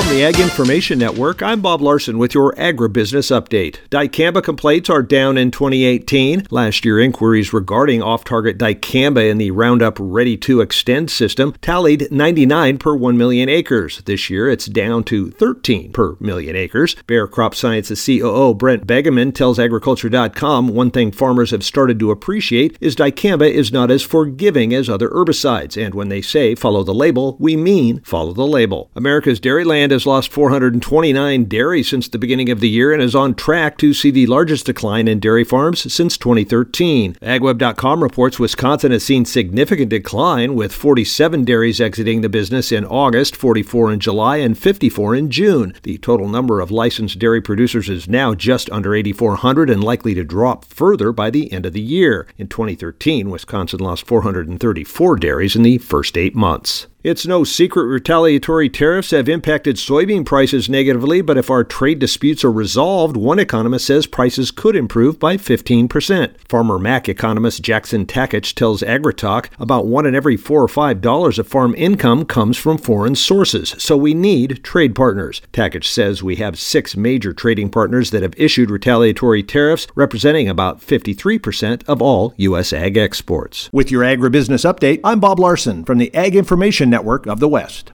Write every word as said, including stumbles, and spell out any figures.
From the Ag Information Network, I'm Bob Larson with your agribusiness update. Dicamba complaints are down in twenty eighteen. Last year, inquiries regarding off-target dicamba in the Roundup Ready to Extend system tallied ninety-nine per one million acres. This year, it's down to thirteen per million acres. Bayer Crop Sciences C O O Brent Begeman tells agriculture dot com one thing farmers have started to appreciate is dicamba is not as forgiving as other herbicides, and when they say follow the label, we mean follow the label. America's dairy land has lost four hundred twenty-nine dairies since the beginning of the year and is on track to see the largest decline in dairy farms since twenty thirteen. Ag Web dot com reports Wisconsin has seen significant decline, with forty-seven dairies exiting the business in August, forty-four in July, and fifty-four in June. The total number of licensed dairy producers is now just under eighty-four hundred and likely to drop further by the end of the year. In twenty thirteen, Wisconsin lost four hundred thirty-four dairies in the first eight months. It's no secret retaliatory tariffs have impacted soybean prices negatively, but if our trade disputes are resolved, one economist says prices could improve by fifteen percent. Farmer Mac economist Jackson Takich tells AgriTalk about one in every four or five dollars of farm income comes from foreign sources, so we need trade partners. Takich says we have six major trading partners that have issued retaliatory tariffs, representing about fifty-three percent of all U S ag exports. With your agribusiness update, I'm Bob Larson from the Ag Information Network of the West.